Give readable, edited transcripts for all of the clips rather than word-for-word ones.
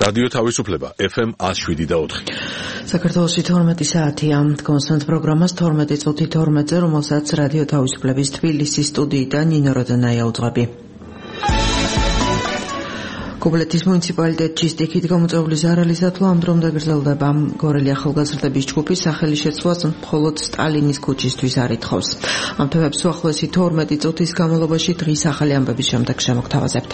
რადიო თავისუფლება FM 107.4. საქართველოში 12 საათია. კონსტანტ პროგრამას 12 წუთი 12-ზე, რომელსაც რადიო თავისუფლების თბილისის სტუდიიდან ნინო როდანაია უძღვები. კობილეთის მუნიციპალიტეტში სტიქით გამოწვეული ზარალის დათვლა ამ დრომდე გრძელდება. გორელი ახალგაზრდების ჯგუფი სახელი შეცვლას მხოლოდ სტალინის ქუჩისთვის არ ითხოვს. ამ თემებს უახლოესი 12 წუთის განმავლობაში დღის ახალი ამბების შემდეგ შემოგთავაზებთ.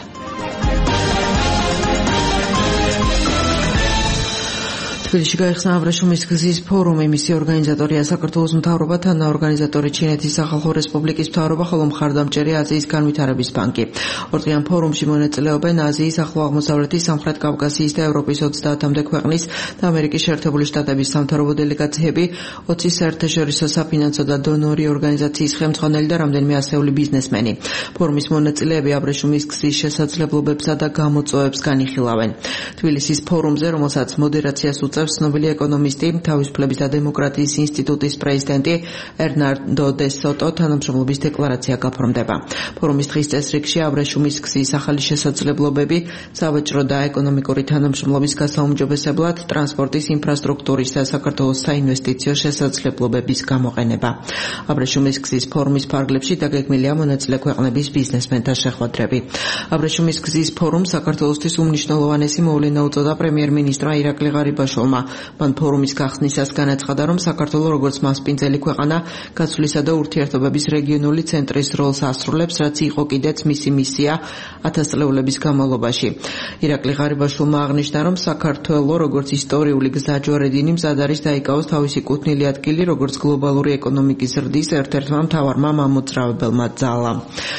თბილისში გაიხსნა აბრეშუმის გზის ფორუმი. მისი ორგანიზატორია საქართველოს მთავრობა, თანაორგანიზატორი ჩინეთის სახალხო რესპუბლიკის მთავრობა, ხოლო მხარდამჭერი აზიის განვითარების ბანკი. ორდღიან ფორუმში მონაწილეობენ აზიის, ახლო აღმოსავლეთის, სამხრეთ კავკასიის და ევროპის 30-მდე ქვეყნის და ამერიკის შეერთებული შტატების სამთავრობო დელეგაციები, 20 საერთაშორისო საფინანსო და დონორი ორგანიზაციის ხელმძღვანელი და რამდენიმე ასეული ბიზნესმენი. ფორუმის მონაწილეები აბრეშუმის გზის შესაძლებლობებსა და გამოწვევებს განიხილავენ. თბილისის ფორუმზე, რომელსაც მოდერაციას ცნობილი ეკონომისტი, თავისუფლების და დემოკრატიის ინსტიტუტის პრეზიდენტი ერნანდო დე სოტო თანამშრომლობის დეკლარაცია გაფორმდება. ფორუმის დღის წესრიგში აბრეშუმის გზის ახალი შესაძლებლობები, სავაჭრო და ეკონომიკური თანამშრომლობის გასაუმჯობესებლად, ტრანსპორტის ინფრასტრუქტურის და საქართველოს საინვესტიციო შესაძლებლობების გამოყენება. აბრეშუმის გზის ფორუმის ფარგლებში დაგეგმილია მონაწილე ქვეყნების ბიზნესმენთა შეხვედრები. აბრეშუმის გზის ფორუმს საქართველოსთვის უმნიშვნელოვანესი მოვლენა უწოდა პრემიერ-მინისტრმა ირაკლი ღარიბაშვილმა. მან ფორუმის გახსნისას განაცხადა, რომ საქართველო როგორც მასპინძელი ქვეყანა გაცვლისა და ურთიერთობების რეგიონული ცენტრის როლს ასრულებს, რაც იყო კიდეც მისი მისია ათასწლეულების განმავლობაში. ირაკლი ღარიბაშვილმა აღნიშნა, რომ საქართველო როგორც ისტორიული გზაჯვარედინი მზად არის დაიკავოს თავისი კუთვნილი ადგილი, როგორც გლობალური ეკონომიკის ზრდის ერთ-ერთმა მთავარმა მამოძრავებელმა ძალამ.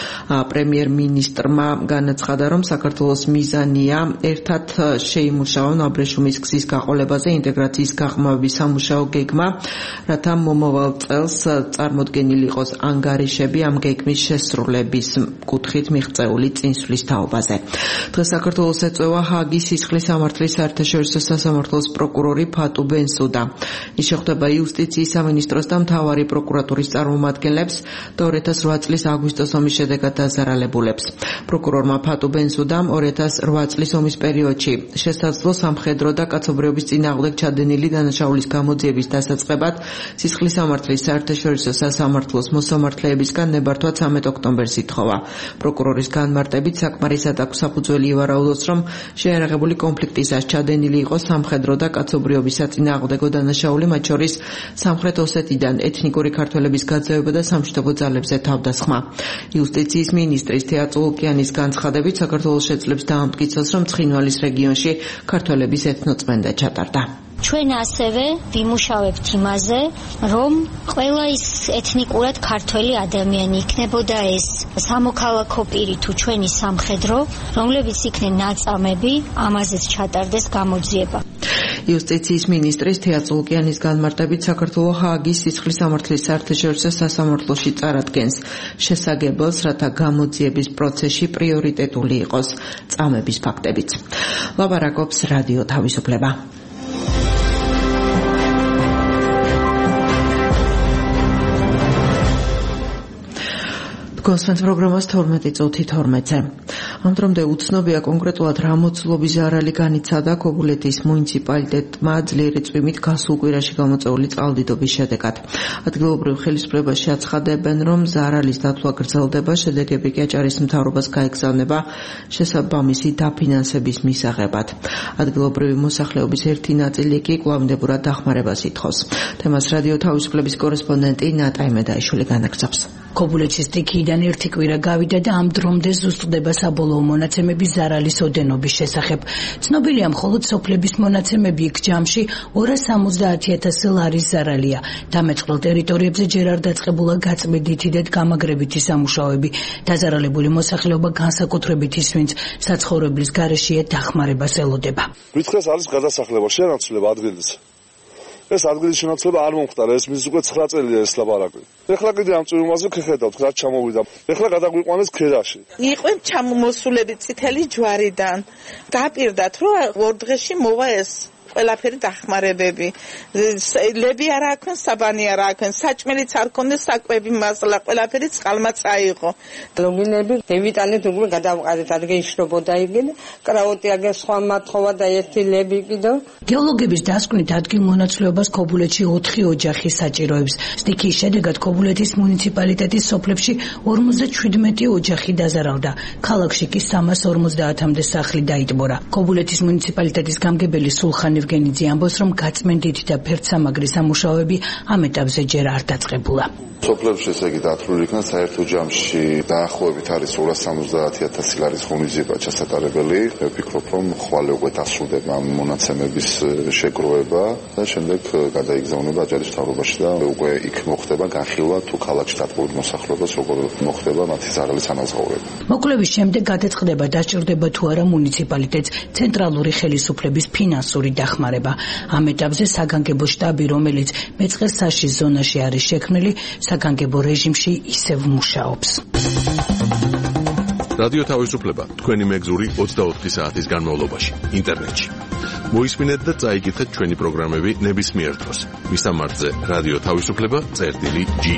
პრემიერ-მინისტრმა განაცხადა, რომ საქართველოს მიზანია ერთად შეიმუშაონ აბრეშუმის გზის გაყოლებაზე ინტეგრაციის გაღრმავების სამუშაო გეგმა, რათა მომავალ წელს წარმოდგენილი იყოს ანგარიშები ამ გეგმის შესრულების კუთხით მიღწეული წინსვლის თაობაზე. დღეს საქართველოს ეწევა ჰააგის სისხლის სამართლის საერთაშორისო სასამართლოს პროკურორი ფატუ ბენსუდა. ის შეხვდება იუსტიციის სამინისტროს და მთავარი პროკურატურის წარმომადგენლებს და 2008 წლის აგვისტოს ომის შედეგად დაზარალებულებს. პროკურორმა ფატუ ბენსუდამ 2008 წლის ომის პერიოდში შესაძლო სამხედრო და კაცობრიობის წინააღმდეგ ჩადენილი დანაშაულის გამოძიების დასაწყებად სისხლის სამართლის საერთაშორისო სასამართლოს მოსამართლეებისგან ნებართვა 13 ოქტომბერს ითხოვა. პროკურორის განმარტებით საკმარისად აქვს საფუძველი ივარაუდოს, რომ შეიარაღებული კონფლიქტისას ჩადენილი იყო სამხედრო და კაცობრიობის საწინააღმდეგო დანაშაული, მათ შორის სამხრეთ ოსეთიდან ეთნიკური ქართველების გაძევება და სამშვიდობო ძალებზე თავდასხმა. იუსტიციის მინისტრის თეა წულუკიანის განცხადებით, საქართველოს შეძლებს დაამტკიცოს, რომ ცხინვალის რეგიონში ქართველების ეთნოწმენდა ჩატარდა. ჩვენ ასევე ვიმუშავებთ იმაზე, რომ ყველა ის ეთნიკურად ქართველი ადამიანი იქნებოდა ეს სამოქალაქო პირი თუ ჩვენი სამხედრო, რომლებიც იქნენ ნაწამები, ამაზეც ჩატარდეს გამოძიება. იუსტიციის მინისტრის თეა წულუკიანის განმარტებით, საქართველო ჰააგის სისხლის სამართლის საერთაშორისო სასამართლოში წარადგენს შესაგებელს, რათა გამოძიების პროცესში პრიორიტეტული იყოს წამების ფაქტებიც. ლაპარაკობს რადიო თავისუფლება. კონსტანტ პროგრამას 12 წუთი 12-ზე. ამ დრომდე უცნობია კონკრეტულად რა მოცულობის ზარალი განიცადა კობილეთის მუნიციპალიტეტმა ძლიერი წვიმით გასულ კვირაში გამოწვეული წყალდიდობის შედეგად. ადგილობრივ ხელისუფლებაში აცხადებენ, რომ ზარალის დათვლა გრძელდება, შედეგები კი აჭარის მთავრობას გაეგზავნება შესაბამისი დაფინანსების მისაღებად. ადგილობრივი მოსახლეობის ერთი ნაწილი კი კვლავინდებურად დახმარებას ითხოვს. თემას რადიო თავისუფლების კორესპონდენტი ნატა იმედაიშვილი განაგრძობს. კობილეთის სტიქიიდან ერთი კვირა გავიდა და ამ დრომდე ზუსტდება საბოლოო მონაცემები ზარალის ოდენობის შესახებ. ცნობილია მხოლოდ სოფლების მონაცემები, იქ ჯამში 270,000 ლარის ზარალია. დამეწყრულ ტერიტორიებზე ჯერ არ დაწყებულა გაწმიდითი და გამაგრებითი სამუშაოები. დაზარალებული მოსახლეობა განსაკუთრებით ის, ვინც საცხოვრებლის გარეშეა, დახმარებას ელოდება. Ვითხრეს არის გადასახლება, შენაცვლება ადგილის. ეს ადგილის შენაცვლება არ მომხდარა, ეს მის უკვე 9 წელია ეს ლაპარაკი. ეხლა კიდე ამ წვიმაზე გეხედავთ, რა ჩამოვიდა. ეხლა გადაგვიყვანეს ქერაში. იყვენ ჩამოსულები წითელი ჯვარიდან. დაპირდათ, რომ ორ დღეში მოვა ეს ყველაფერი დახმარებები. ლები არ აქვს, საბანი არ აქვს, საჭმელიც არ ქონდეს, საკვები მასლა, ყველაფერი წყალმა წაიღო. ლოგინები დევიტანით უკვე გადავყარეთ, ადგენ იშრობოდა იგი, კრაუტი აგერ სხვა მათხოვა და ერთი ლები კიდო. გეოლოგების დასკვნით ადგილმონაცვლეობას ქობულეთში 4 ოჯახი საჭიროებს. სტიქიის შედეგად ქობულეთის მუნიციპალიტეტის სოფლებში 57 ოჯახი დაზარავდა. ქალაქში კი 350-მდე სახლი დაიტბორა. ქობულეთის მუნიციპალიტეტის გამგებელი სულხან ევგენიძე ამბობს, რომ გაწმენდითი და ფერდსამაგრი სამუშაოები ამ ეტაპზე ჯერ არ დაწყებულა. სოფლებში ესე იგი დათვლილი იქნა საერთო ჯამში დაახლოებით არის 270,000 ლარის ღონისძიება ჩასატარებელი. მე ვფიქრობ, რომ ხვალე უკვე დასრულდება ამ მონაცემების შეგროვება და შემდეგ გადაიგზავნება აჭარის მთავრობაში და უკვე იქ მოხდება განხილვა თუ ქალაქში დატბორილ მოსახლეობას როგორ მოხდება მათი ზარალის ანაზღაურება. მოკვლევის შემდეგ გადაწყდება დასჭირდება თუ არა მუნიციპალიტეტს ცენტრალური ხელისუფლების ფინანსური დახმარება. ამ ეტაპზე საგანგებო შტაბი, რომელიც მეწყერსაში ზონაში არის შექმნილი, საგანგებო რეჟიმში ისევ მუშაობს. რადიო თავისუფლება თქვენი მეგზური 24 საათის განმავლობაში ინტერნეტში. მოისმინეთ და წაიკითხეთ ჩვენი პროგრამები ნებისმიერ დროს. მისამართზე რადიო თავისუფლება.ge.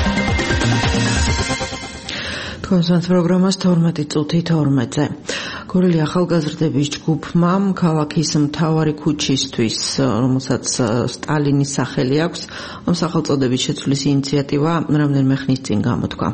თქვენს პროგრამას 12 წუთი 12-ზე. გორელი ახალგაზრდების ჯგუფმა ქალაქის მთავარი ქუჩისთვის, რომელსაც სტალინის სახელი აქვს, ამ სახელწოდების შეცვლის ინიციატივა რამდენიმე ხნის წინ გამოთქვა.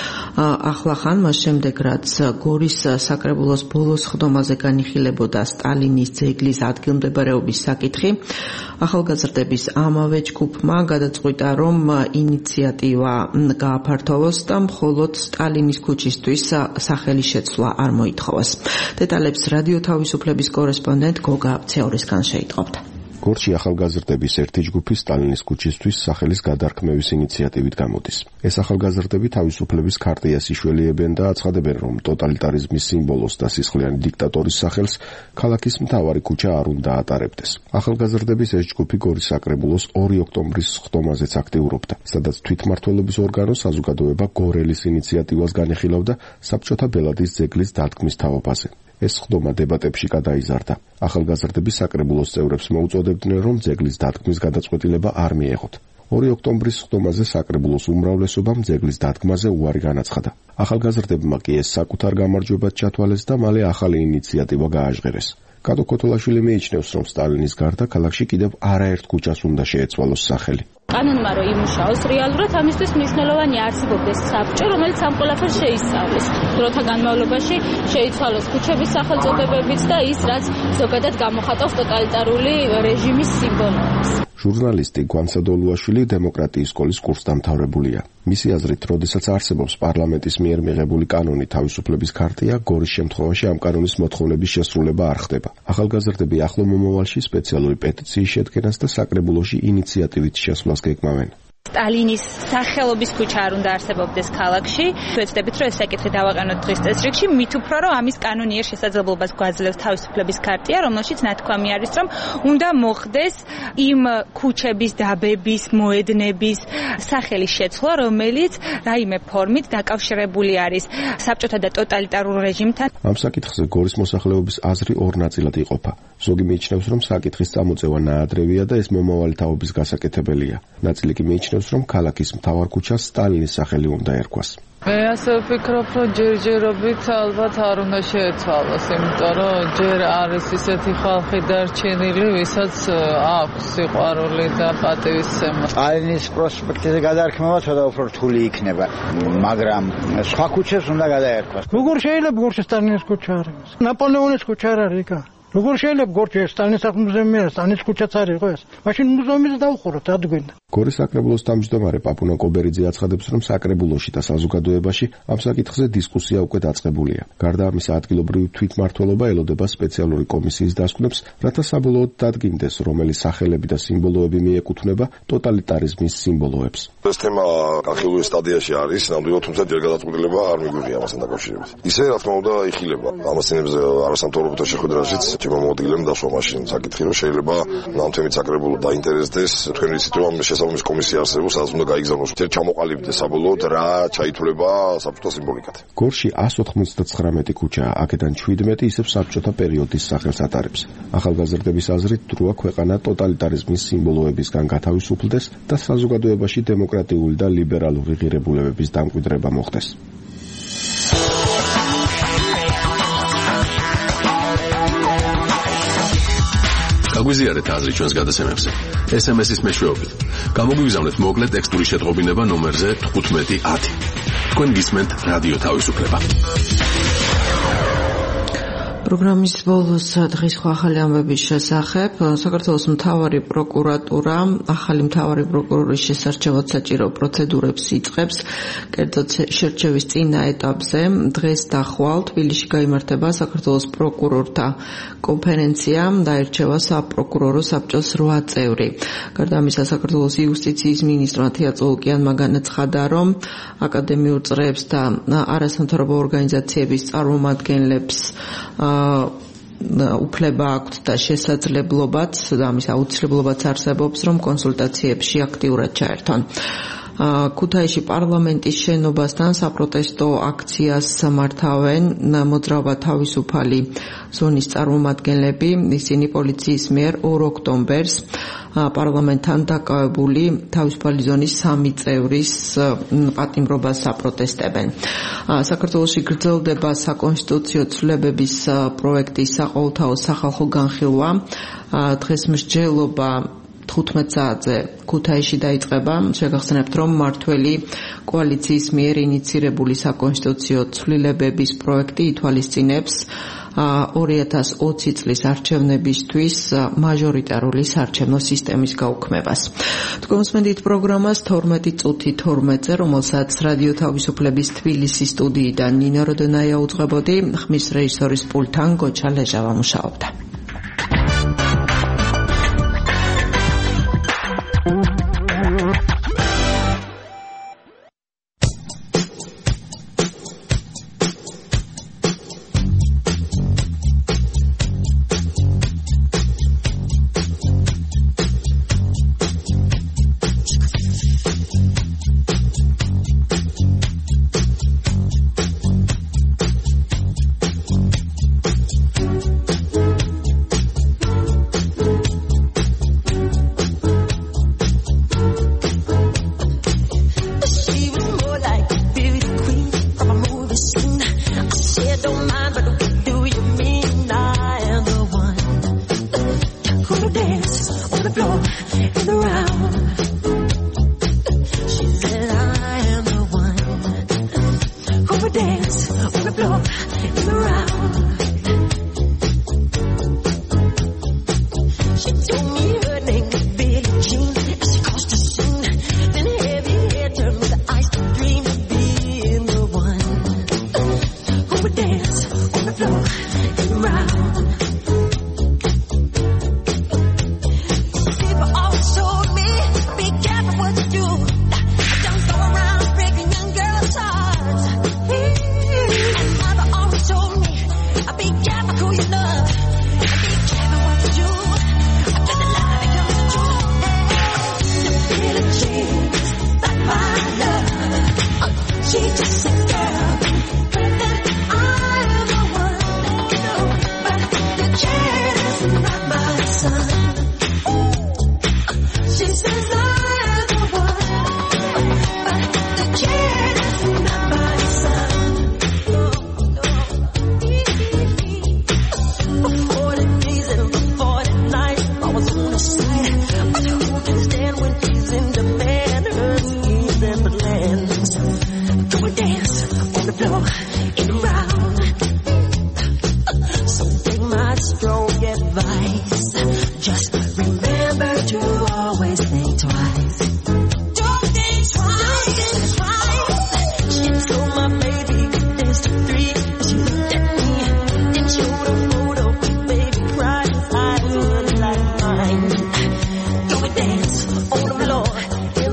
ახლახან მას შემდეგ, რაც გორის საკრებულოს ბოლოს ხდომაზე განიხილებოდა სტალინის ძეგლის ადგილმდებარეობის საკითხი, ახალგაზრდების ამავე ჯგუფმა გადაწყვიტა, რომ ინიციატივა გააფართოვოს და მხოლოდ სტალინის ქუჩისთვის სახელის შეცვლა არ მოითხოვას. დეტალებს რადიო თავისუფლების კორესპონდენტ გოგა აბცეურისგან შეიტყობთ. გორში ახალგაზრდების ერთი ჯგუფი სტალინის ქუჩისთვის სახელის გადარქმევის ინიციატივით გამოდის. ეს ახალგაზრდები თავისუფლების ქარტიას იშველიებენ და აცხადებენ, რომ ტოტალიტარიზმის სიმბოლოს და სისხლიანი დიქტატორის სახელს ქალაქის მთავარი ქუჩა არ უნდა ატარებდეს. ახალგაზრდების ეს ჯგუფი გორის საკრებულოს 2 ოქტომბრის ხდომაზეც აქტიურობდა, სადაც თვითმმართველობის ორგანო საზოგადოება გორელის ინიციატივას განეხილავდა საბჭოთა ბელადის ძეგლის დადგმის თაობაზე. ეს ხდომა დებატებში გადაიზარდა. ახალგაზრდები საკრებულოს წევრებს მოუწოდებდნენ, რომ ძეგლის დადგმის გადაწყვეტილება არ მიეღოთ. 2 ოქტომბრის ხდომაზე საკრებულოს უმრავლესობამ ძეგლის დადგმაზე უარი განაცხადა. ახალგაზრდებმა კი ეს საკუთარ გამარჯვებად ჩათვალეს და მალე ახალი ინიციატივა გააჟღერეს. კადო ქოთოლაშვილი მიიჩნევს, რომ სტალინის გარდა ქალაქში კიდევ არაერთ ქუჩას უნდა შეეცვალოს სახელი. კანონმა რო იმუშაოს, რეალურად ამისთვის მნიშვნელოვანი არსებობდეს საბჭო, რომელიც ამ ყველაფერს შეისწავლის. დროთა განმავლობაში შეიცვალოს ქუჩების სახელწოდებებიც და ის, რაც ზოგადად გამოხატავს ტოტალიტარული რეჟიმის სიმბოლოებს. ჟურნალისტი გვანცადოლუაშვილი დემოკრატიის სკოლის კურსდამთავრებულია. მისი აზრით, როდესაც არსებობს პარლამენტის მიერ მიღებული კანონი თავისუფლების ქარტია, გორის შემთხვევაში ამ კანონის მოთხოვნების შესრულება არ ხდება. ახალგაზრდები ახლო მომავალში სპეციალური პეტიციის შედგენას და საკრებულოში ინიციატივით შესვლას გეკმავენ. სტალინის სახელობის ქუჩა არ უნდა არსებობდეს ქალაქში. ვეცდებით, რომ ეს საკითხი დავაყენოთ დღის წესრიგში, მით უფრო რომ ამის კანონიერ შესაძლებლობას გვაძლევს თავისუფლების ქარტია, რომელშიც ნათქვამი არის, რომ უნდა მოხდეს იმ ქუჩების, დაბების, მოედნების სახელის შეცვლა, რომელიც რაიმე ფორმით დაკავშირებული არის საბჭოთა და ტოტალიტარულ რეჟიმთან. ამ საკითხზე გორის მოსახლეობის აზრი ორ ნაწილად იყოფა. ზოგი მიიჩნევს, რომ საკითხის წამოწევა ნაადრევია და ეს მომავალი თაობის გასაკეთებელია. ნაწილი კი მიიჩნევს, რომ ქალაქის მთავარ ქუჩას სტალინის სახელი უნდა ერქვას. მე ასე ვფიქრობ, რომ ჯერჯერობით ალბათ არ უნდა შეეცვალოს, იმიტომ რომ ჯერ არის ისეთი ხალხი დარჩენილი, ვისაც აქვს სიყვარული და პატივისცემა. სტალინის პროსპექტზე გადარქმევა ცოტა უფრო რთული იქნება, მაგრამ სხვა ქუჩას უნდა გადაერქვას. როგორ შეიძლება გორში სტალინის ქუჩა არ იყოს? ნაპოლეონის ქუჩა არ არის იქ? როგორ შეიძლება გორში სტალინის სახლ-მუზეუმი არის, სტალინის ქუჩაც არ იყო ეს? მაშინ მუზეუმიც დაუხუროთ, ადგინდა. გორის საკრებულოს თავმჯდომარე პაპუნა კობერიძე აცხადებს, რომ საკრებულოში და საზოგადოებაში ამ საკითხზე დისკუსია უკვე დაწყებულია. გარდა ამისა, ადგილობრივი თვითმმართველობა ელოდება სპეციალური კომისიის დასკვნებს, რათა საბოლოოდ დადგინდეს, რომელი სახელები და სიმბოლოები მიეკუთვნება ტოტალიტარიზმის სიმბოლოებს. ეს თემა განხილვის სტადიაში არის, ნამდვილად, თუმცა ჯერ გადაწყვეტილება არ მიგვიღია ამასთან დაკავშირებით. ისე რა თქმა უნდა იხილება. ამას წინებზე არასამთავრობოთა შეხვედრაშიც ჩემო მოადგილემ დასვა მაშინ საკითხი, რომ შეიძლება ნამდვილად საკრებულო დაინტერესდეს თქვენ ვიცით, რომ შესაბამისი შესაბამის კომისია არსებობს, სადაც უნდა გაიგზავნოს. ერთ ჩამოყალიბდეს საბოლოოდ რა ჩაითვლება საბჭოთა სიმბოლიკად. გორში 199 ქუჩაა, აქედან 17 ისევ საბჭოთა პერიოდის სახელს ატარებს. ახალგაზრდების აზრით, დროა ქვეყანა ტოტალიტარიზმის სიმბოლოებისგან გათავისუფლდეს და საზოგადოებაში დემოკრატიული და ლიბერალური ღირებულებების დამკვიდრება მოხდეს. გაგვიზიარეთ აზრი ჩვენს გადაცემებზე. SMS-ის მეშვეობით. გამოგვიგზავნეთ მოკლე ტექსტური შეტყობინება ნომერზე 1510. თქვენ გისმენთ რადიო თავისუფლება. პროგრამის ბოლოს დღის ახალი ამბების შესახებ საქართველოს მთავარი პროკურატურა ახალი მთავარი პროკურორის შესარჩევად საჭირო პროცედურებს იწყებს. კერძოდ შერჩევის წინა ეტაპზე დღეს და ხვალ თბილისში გაიმართება საქართველოს პროკურორთა კონფერენცია, დაირჩევა საპროკურორო საბჭოს 8 წევრი. გარდა ამისა, საქართველოს იუსტიციის მინისტრმა მათია წოლკიანმა განაცხადა, რომ აკადემიურ წრეებს და არასამთავრობო ორგანიზაციების წარმომადგენლებს უფლება აქვთ და შესაძლებლობაც და ამის აუცილებლობაც არსებობს, რომ კონსულტაციებში აქტიურად ჩაერთონ. ქუთაისში პარლამენტის შენობასთან საპროტესტო აქციას მართავენ მოძრაობა თავისუფალი ზონის წარმომადგენლები. ისინი პოლიციის მიერ 2 ოქტომბერს პარლამენტთან დაკავებული თავისუფალი ზონის 3 წევრის პატიმრობას აპროტესტებენ. საქართველოში გრძელდება საკონსტიტუციო ცვლილებების პროექტის საყოველთაო სახალხო განხილვა. დღეს მსჯელობა 15 საათზე ქუთაისში დაიწყება. შეგახსენებთ, რომ მმართველი კოალიციის მიერ ინიცირებული საკონსტიტუციო ცვლილებების პროექტი ითვალისწინებს 2020 წლის არჩევნებისთვის მაჟორიტარული საარჩევნო სისტემის გაუქმებას. თქვენ უსმენთ პროგრამას 12 წუთი 12-ზე, რომელსაც რადიო თავისუფლების თბილისის სტუდიიდან ნინო როდონაია უძღვებოდი, ხმის რეჟისორის პულტთან გოჩა ლეჟავა მუშაობდა.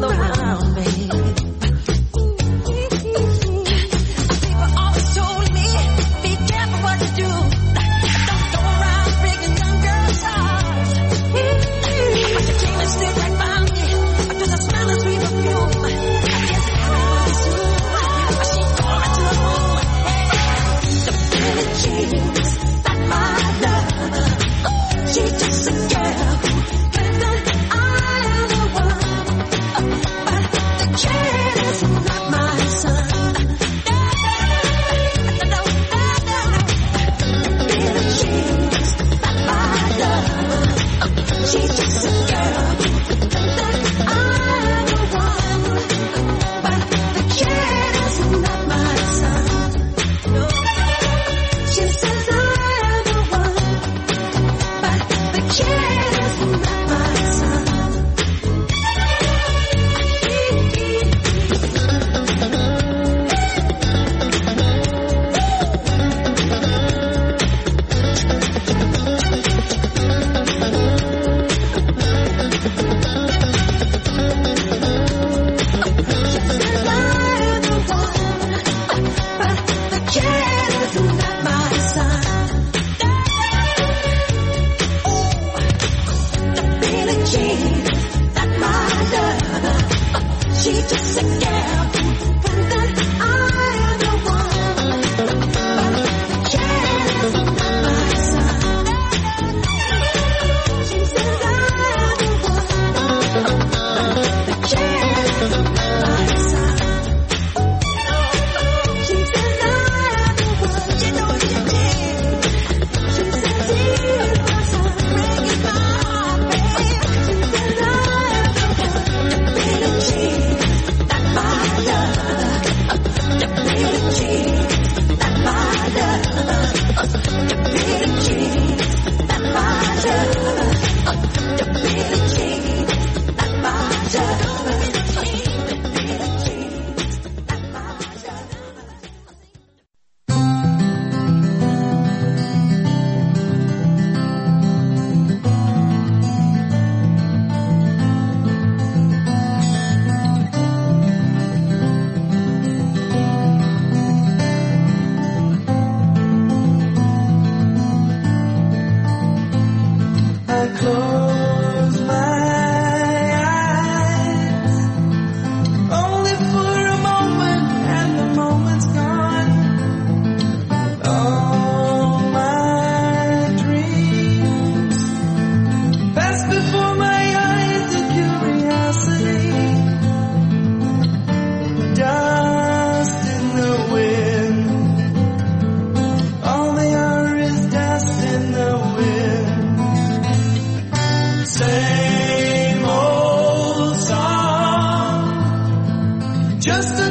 Told me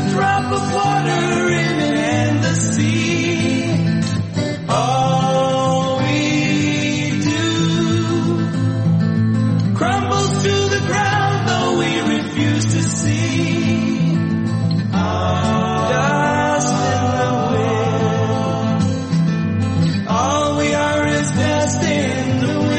drop of water in an endless sea. All we do crumbles to the ground, though we refuse to see. Dust in the wind. All we are is dust in the wind.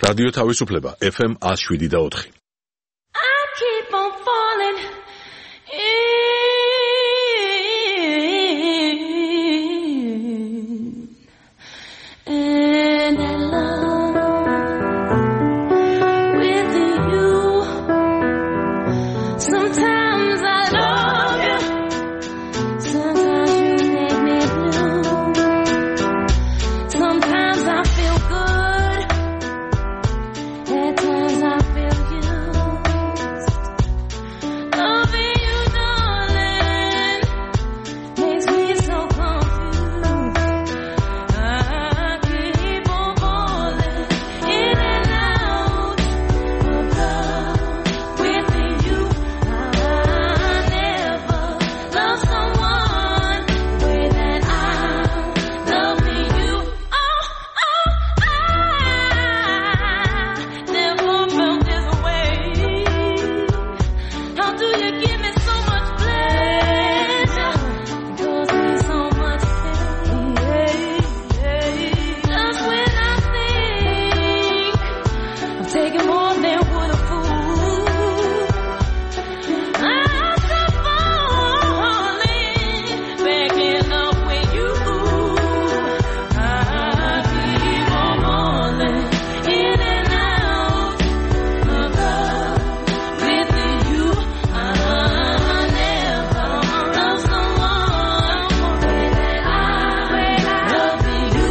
რადიო თავისუფლება FM 107.4. I keep on falling in love with you. Sometimes I love you, sometimes you make me blue. Sometimes I feel good, at times I feel used. Loving you, darling, makes me so confused. I keep on falling in and out of love with you. I never loved someone the way that I'm loving you. I never felt this way. How do you give me so much pleasure? Cause me so much pain. Just when I think I'm taking more than would a fool, I stop falling back in love with you. I keep on falling in and out of love with you. I never loved someone the way that I love you.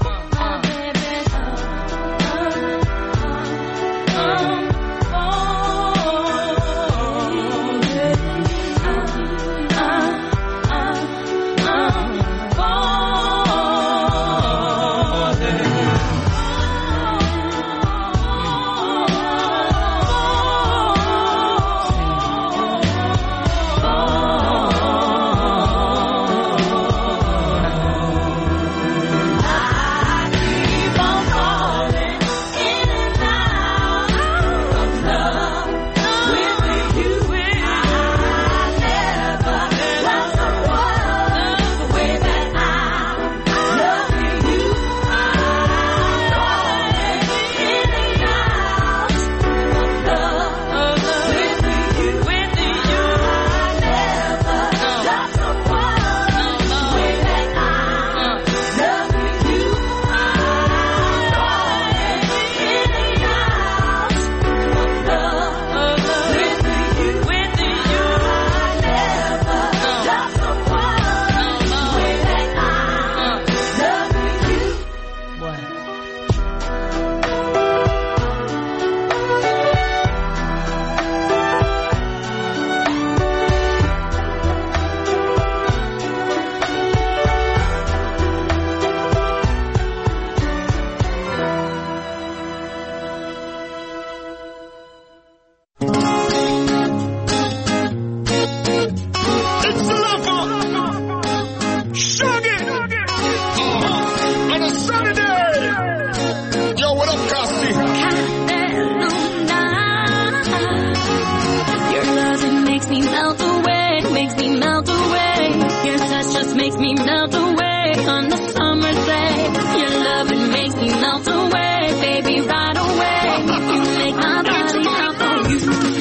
On a Saturday. Yo, what up, Costi? Your love, it makes me melt away, makes me melt away. Your touch just makes me melt away on the summer day. Your love, it makes me melt away, baby, right away. You make my body hot for you.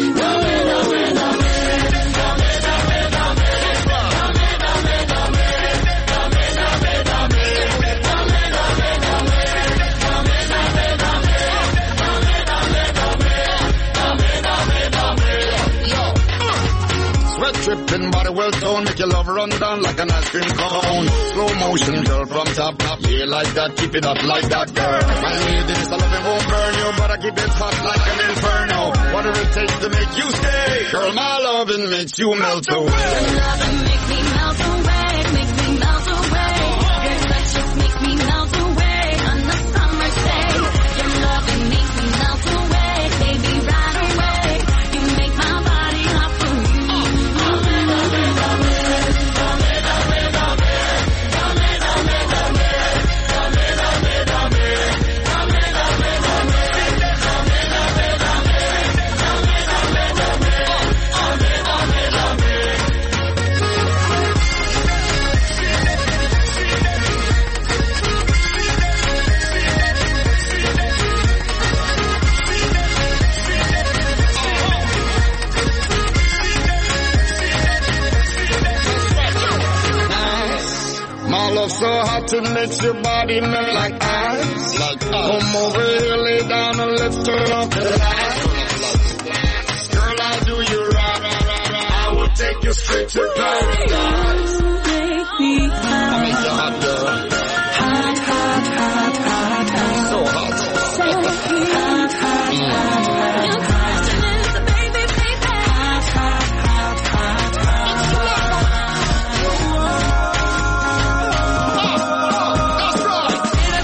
Sweat dripping, body well toned, make your love run down like an ice cream cone. Slow motion, girl, from top, yeah, like that, keep it up like that, girl. My lady, this I love it won't burn you, but I keep it hot like an inferno. Whatever it takes to make you stay, girl, my loving makes you melt away. Your loving makes me melt away, makes me melt away. Your touch just makes me melt away on the summer day. Your loving makes me melt away, baby, right away. You make my body hot for you. so hot it makes your body melt like ice. Come over here, lay down and let's turn off the lights. Girl, I'll do you right. I will take you straight to paradise. Make me hot. Make you hot, girl. Hot, hot, hot, hot, hot. So hot. So hot, hot, hot. Your question is the baby, baby. Hot, hot, hot, hot, hot. That's right.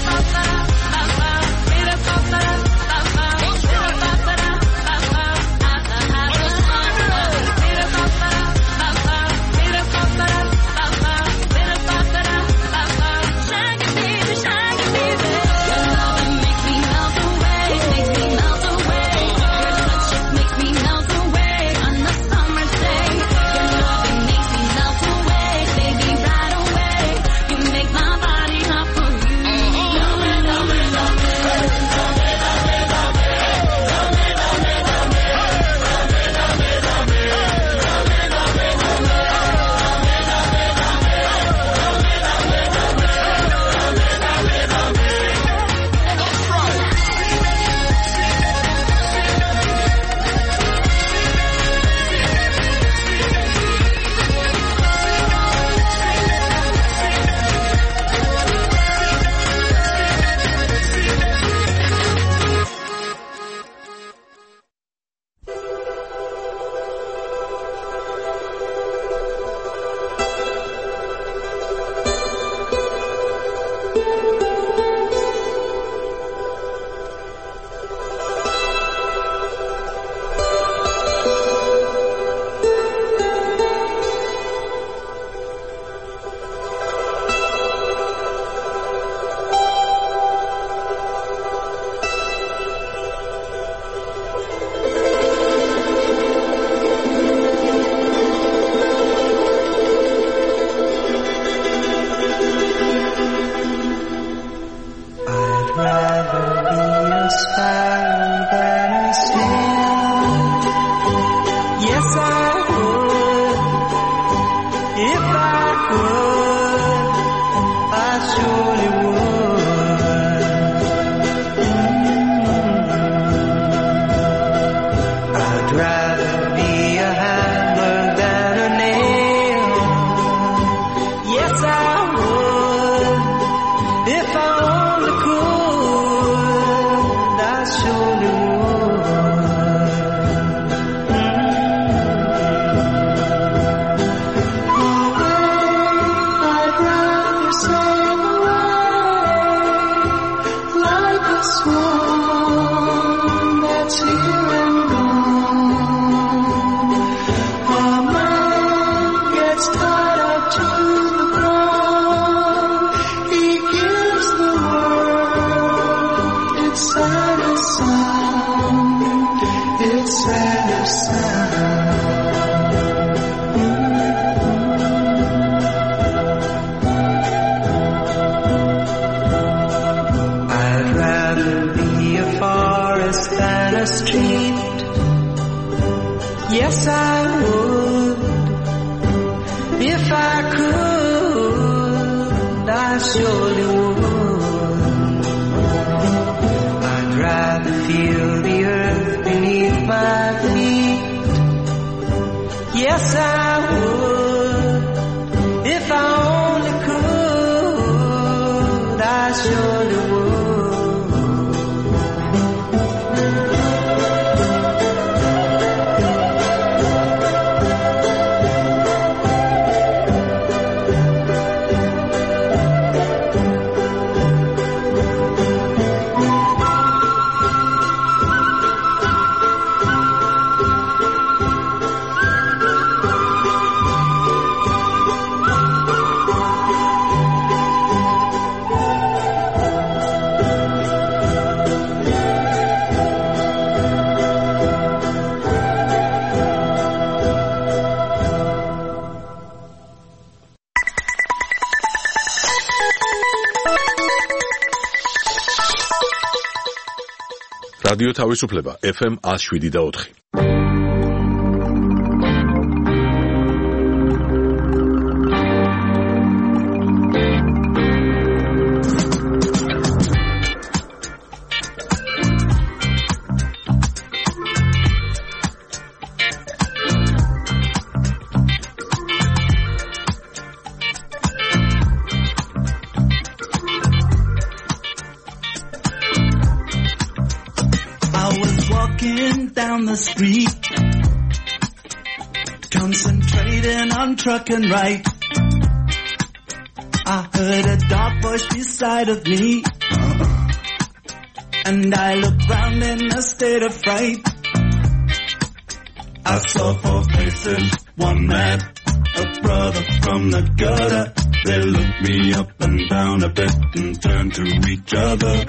Yes, I would. If I could, I surely would. I'd rather feel the earth beneath my feet. Yes, I would. If I only could, I surely would. რადიო თავისუფლება FM 107.4. down the street, concentrating on trucking right. I heard a dark voice beside of me, and I looked round in a state of fright. I saw 4 faces, one mad, a brother from the gutter. They looked me up and down a bit and turned to each other.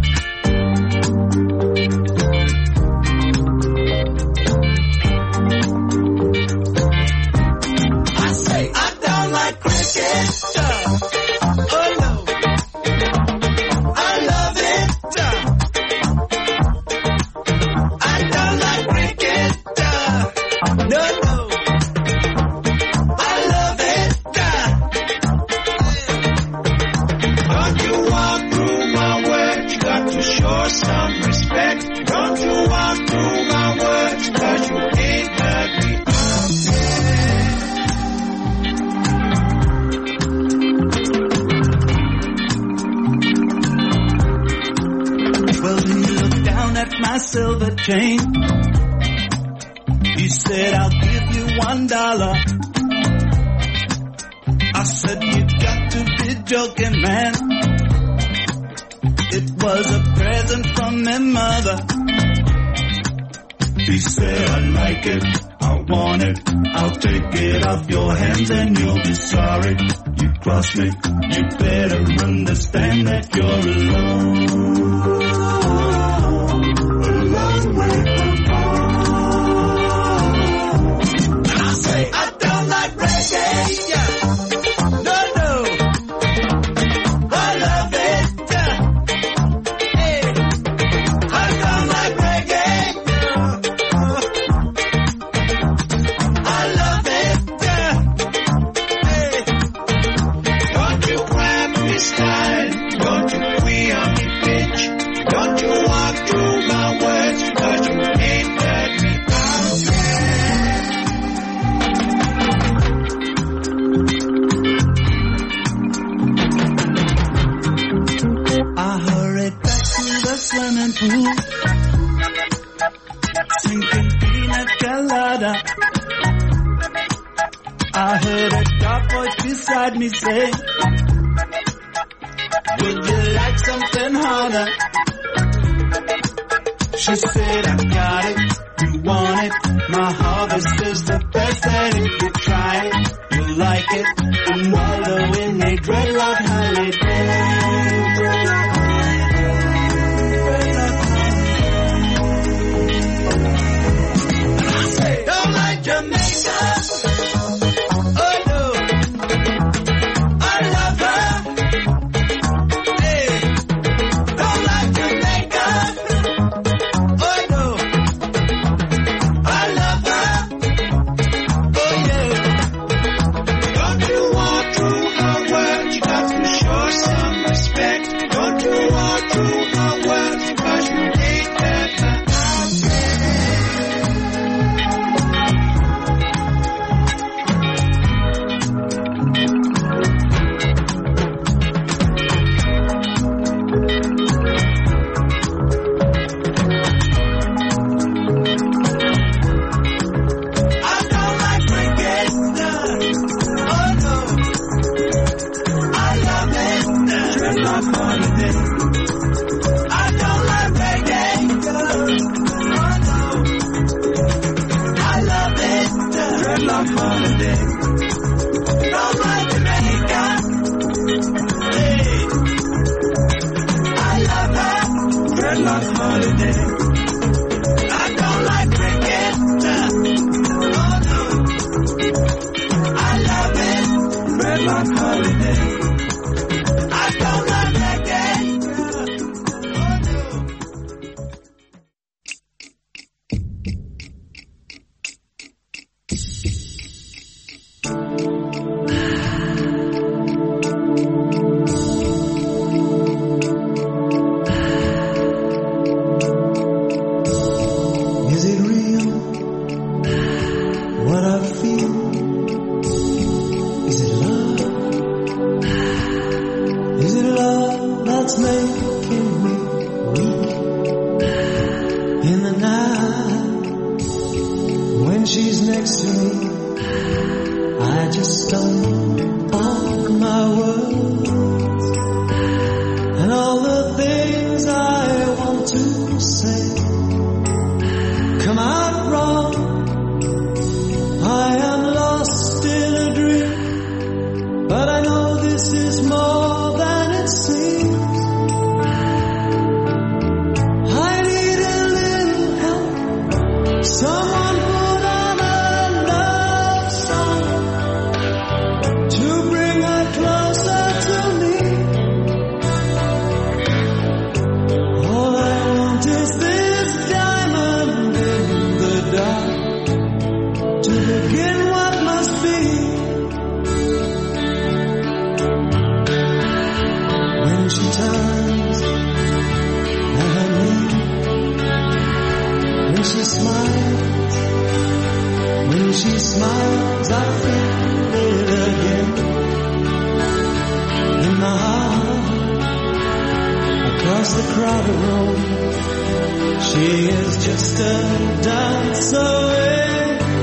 I say, I don't like cricket. Oh no, I love it. I don't like cricket. No, no, I love it. Don't you walk through my words, you got to show some respect. Don't you walk through my words, cause you ain't heard me. Well, then he looked down at my silver chain. He said, I'll give you $1. I said, you got to be joking, man. It was a present from my mother. He said, I like it, I want it, I'll take it off your hands and you'll be sorry. You cross me, you better understand that you're alone. A long way from home. And I say, I don't like reggae, yeah. No, no, I love it, yeah. Hey, I don't like reggae. I love it, yeah. Hey, don't you grab me style, don't you quee on me bitch, don't you walk through my words, cause you ain't heard me out yet. I hurried back to the swimming pool, sinking pina colada. I heard a dark voice beside me say, would you like something harder? She said, I got it, you want it, my harvest is the best, and if you try it, you'll like it, and wallow in a dreadlock holiday. I say, don't like Jamaica. Oh no, I love her. Hey, don't like Jamaica. Oh no, I love her. Oh yeah. Don't you walk through her words, you got to show some respect. Don't you walk through her words, cause you ain't heard her out yet. I don't like cricket. Oh no, I love it. Dreadlock holiday. I don't like reggae. Oh no, I love it. Dreadlock holiday. Don't like Jamaica. Hey, I love her. Dreadlock holiday. I don't like cricket. Oh no, I love it. Dreadlock holiday. I don't like reggae. Oh no. next to me, I just stop on my words, and all the things I want to say come out wrong. I am lost in a dream, but I know this is more than it seems. I need a little help, someone put on a love song to bring her closer to me. All I want is this diamond in the dark to begin what must be. When she turns and I leave, when she smiles, I feel it again in my heart. Across the crowded room, she is just a dance away,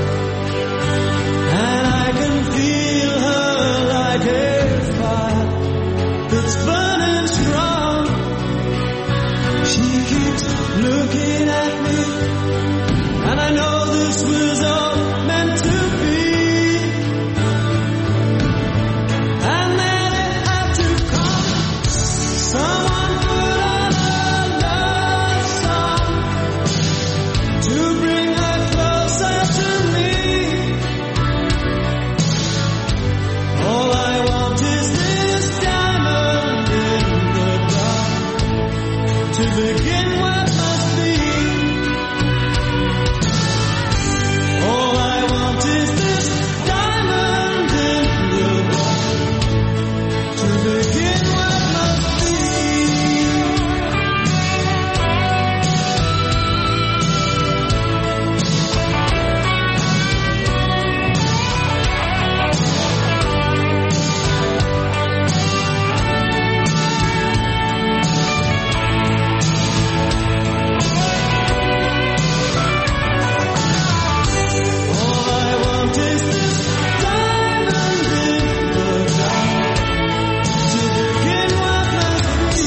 and I can feel her like a fire that's burning strong. She keeps looking at me, and I know this was all meant to be. And then it had to come. Someone put on a love song to bring her closer to me. All I want is this diamond in the dark to begin what must be. All I want is this diamond in the dark to begin what must be. All I want is this diamond in the dark to begin what must be.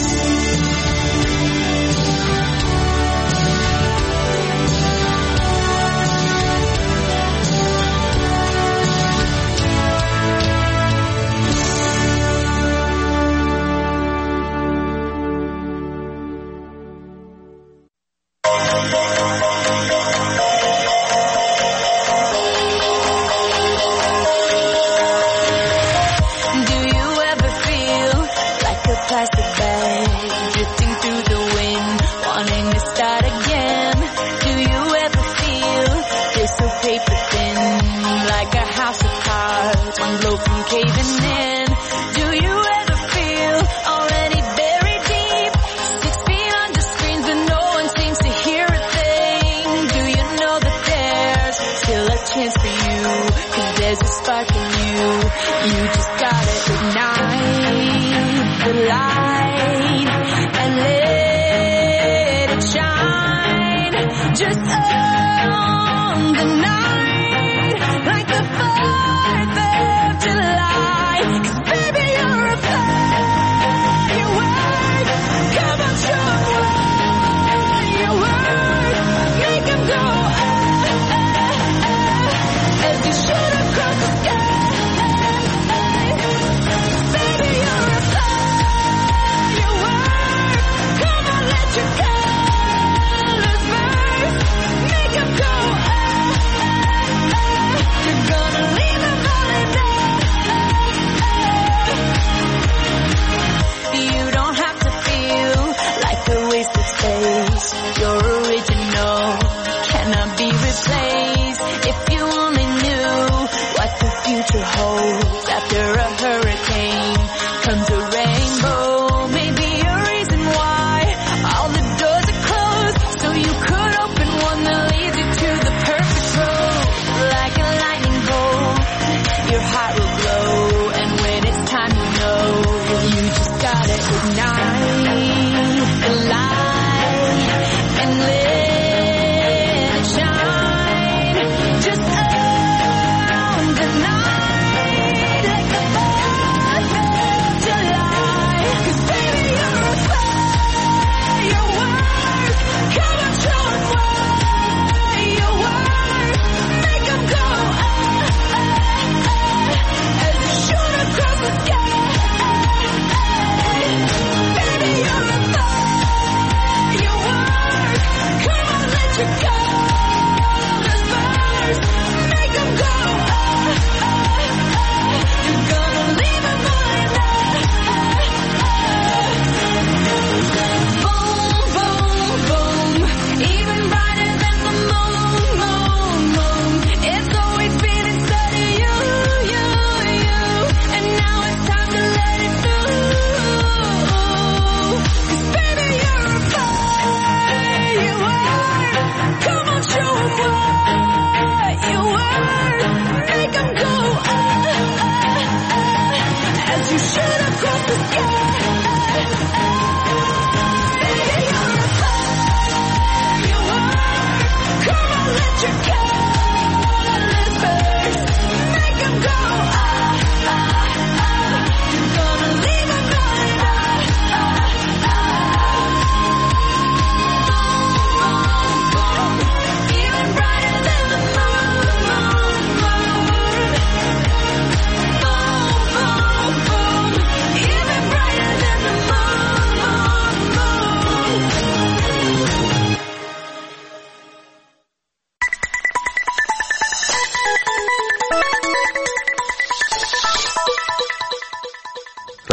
Do you ever feel like a plastic bag drifting through the wind, wanting to start again? Do you ever feel you're so paper thin, like a house of cards, one blow from caving in? Do you ever feel already buried deep, 6 feet under screens, but no one seems to hear a thing? Do you know that there's still a chance for you, 'cause there's a spark in you? You just gotta ignite the light and let it shine. Just on the night, like the 4th of July. 'Cause baby, you're a firework. Come on, show 'em what you're worth. Make 'em go as you shoot across the sky.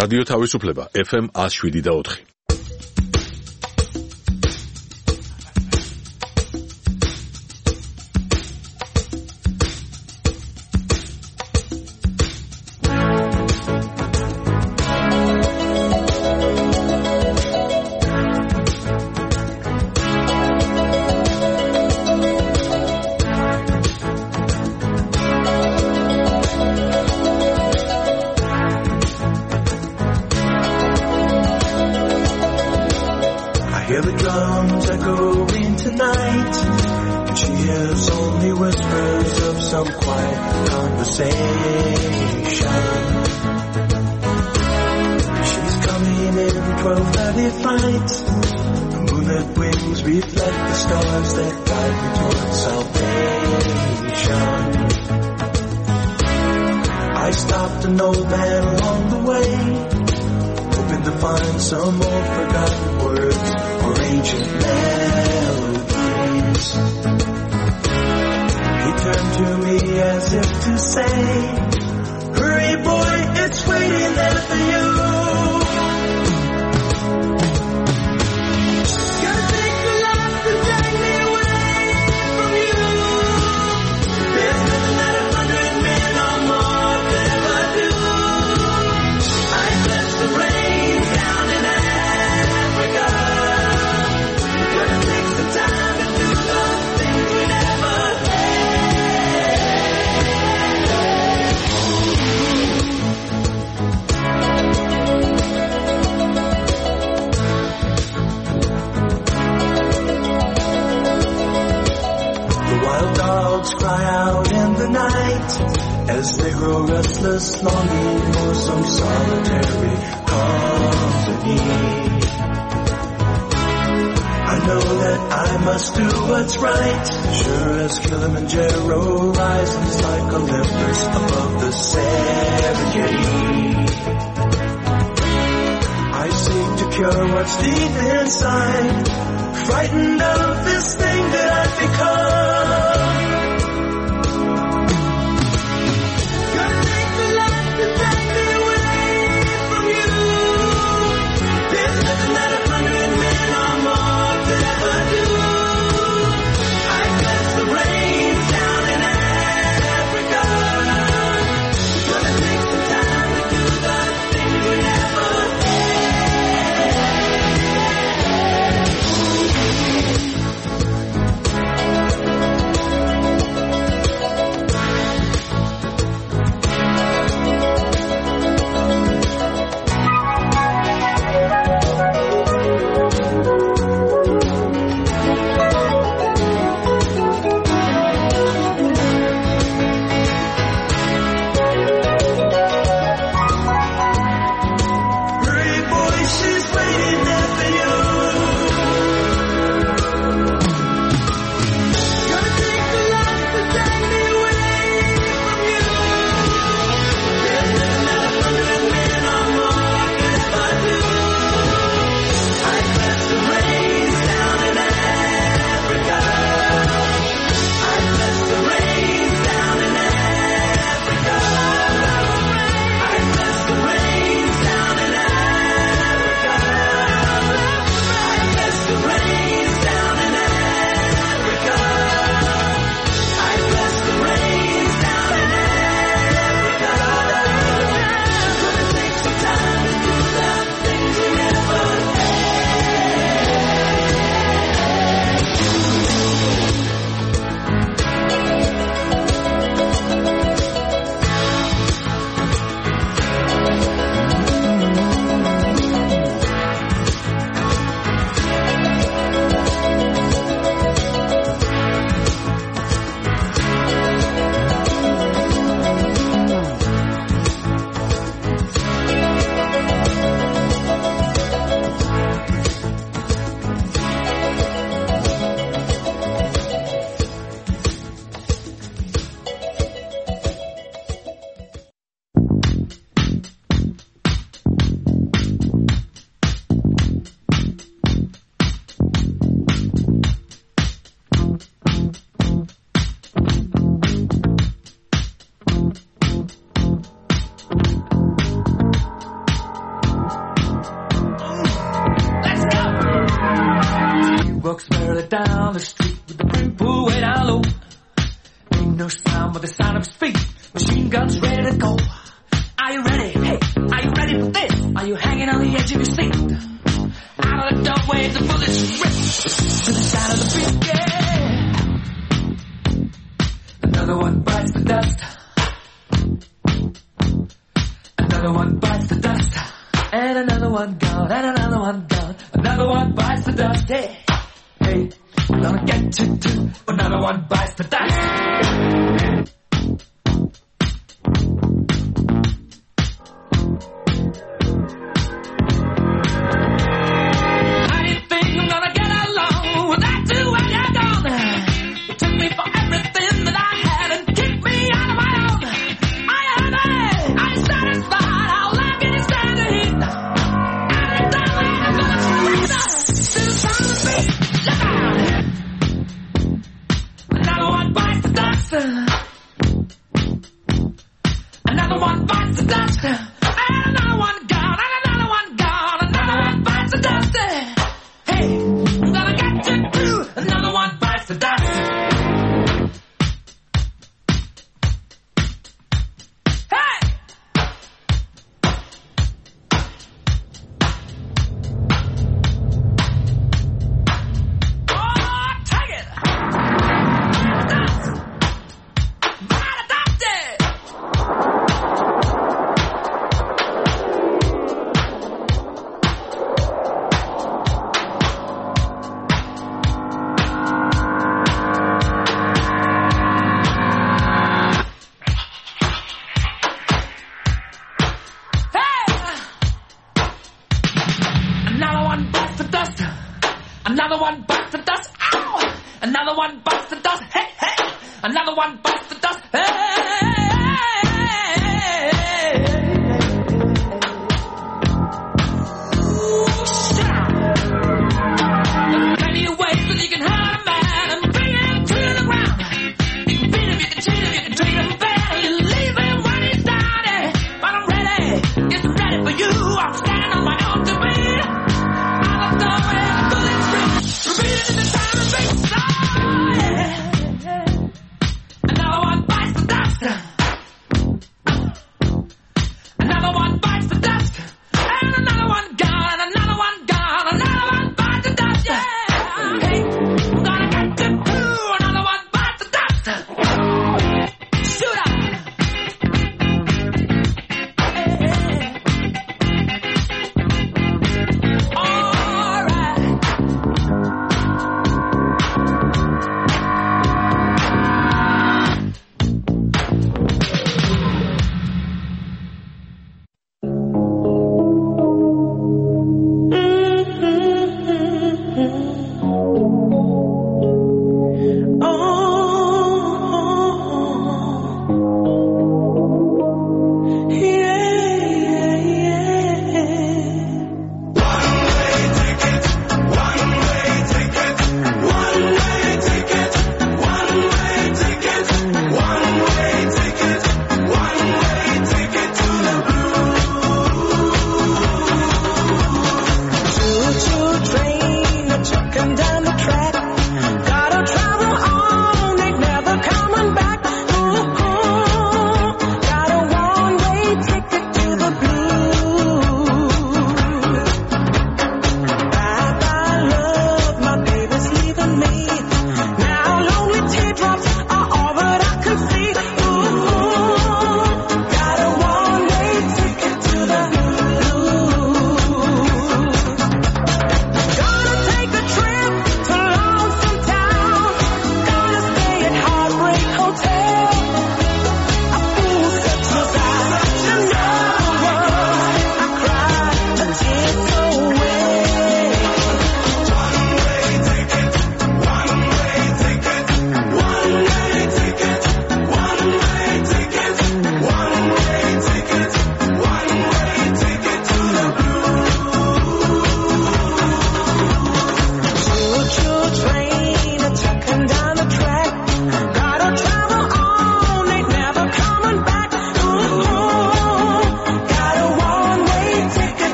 რადიო თავისუფლება FM 107.4. Hear the drums echoing tonight, and she hears only whispers of some quiet conversation. She's coming in 12:30 flight. The moonlit wings reflect the stars that guide me towards salvation. I stopped an old man along the way, hoping to find some old forgotten words or ancient melodies. He turned to me as if to say, hurry boy, it's waiting there for you. Gotta take the life to drag me away from you. There's nothing that 100 men or more could ever do. I bless the rain down in Africa. But it takes the time to do those things we never The wild dogs cry out in the night as they grow restless, longing for some solitary company. I know that I must do what's right, sure as Kilimanjaro rises like Olympus above the Serengeti. I seek to cure what's deep inside, frightened of this thing that I've become. Gotta take the life to drag me away from you. There's nothing that 100 men or more could ever do. I bless the rain down in Africa. Gonna take some time to do the things we never one bites the dust. Another one bites the dust. And another one gone, and another one gone. Another one bites the dust. Hey, hey, I'm gonna get you too. Another one bites the dust. How do you think I'm gonna get along without you when you're gone? You took me for everything that I had and kicked me out of my own. Are you happy? Are you satisfied? How long can you stand the heat? Anytime I'm gonna surrender to the sound of beat. Look out! Another one bites the dust. Another one bites the dust. And another one gone. And another one gone. Another one bites the dust. Hey, I'm gonna get you too. Another one bites the dust. Hey! Oh, take it! Dust! Bite the dust! Another one bites the dust. Another one bites the dust. Ow! Another one bites the dust. Hey, hey! Another one bites the dust. Hey! Shut up! There's plenty of ways that you can hurt a man and bring him to the ground. You can beat him, you can cheat him, you can treat him bad. You leave him when he's down. But I'm ready, yes, I'm ready for you. I'm standing on my own to be. I'm the way I'm pulling straight. Repeat it in the time and face. Oh, yeah. Another one bites the dust.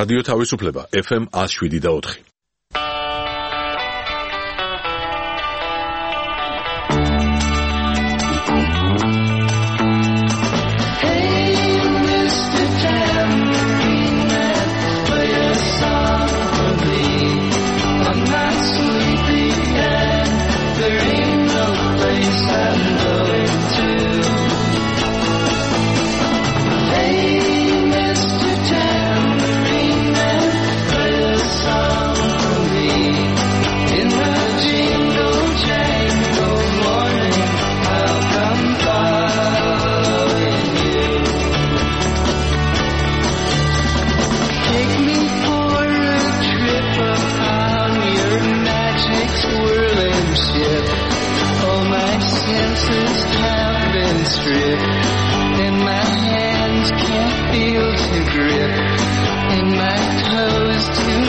რადიო თავისუფლება FM 107.4. Feel to grip, and my toes to